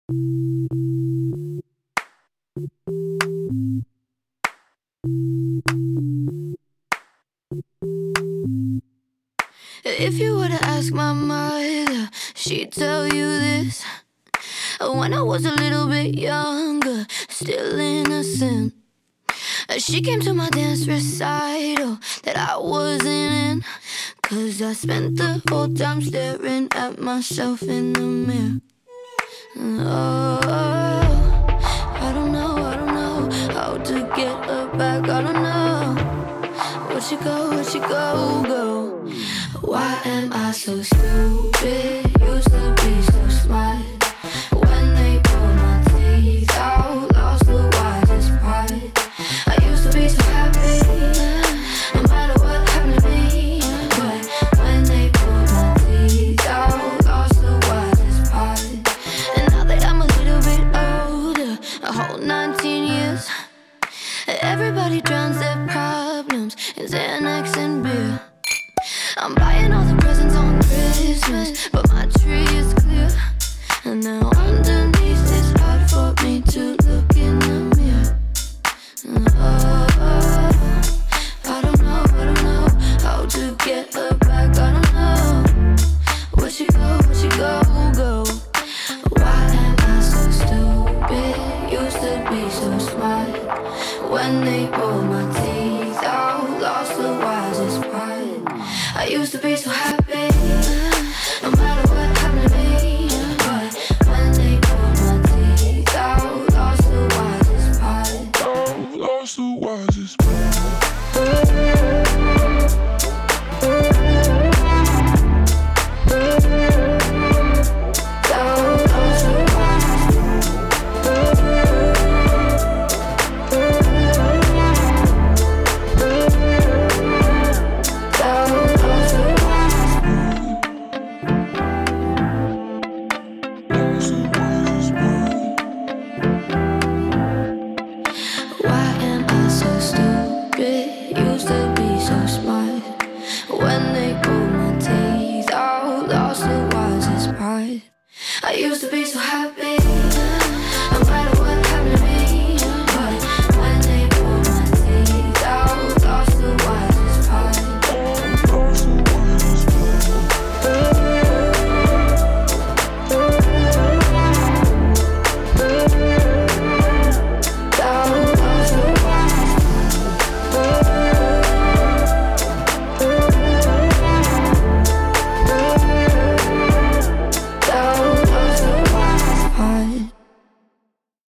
If you were to ask my mother, she'd tell you this. When I was a little bit younger, still innocent, she came to my dance recital that I wasn't in, 'cause I spent the whole time staring at myself in the mirror. Oh, I don't know how to get her back. I don't know. Where'd she go? Why am I so stupid? Used to be so smart. When they pulled my teeth out, lost the wisest part. I used to be so happy, no matter what happened to me. But when they pulled my teeth out, lost the wisest part. And now that I'm a little bit older, a whole 19 years, everybody drowns their problems in Xanax and beer. I'm buying all the presents on Christmas, but my tree is clear. And now underneath it's hard for me to look in the mirror. Oh, I don't know how to get her back. I don't know. Where'd she go? Why am I so stupid? Used to be so smart. When they pulled my teeth out, lost the wisest part. I used to be so happy.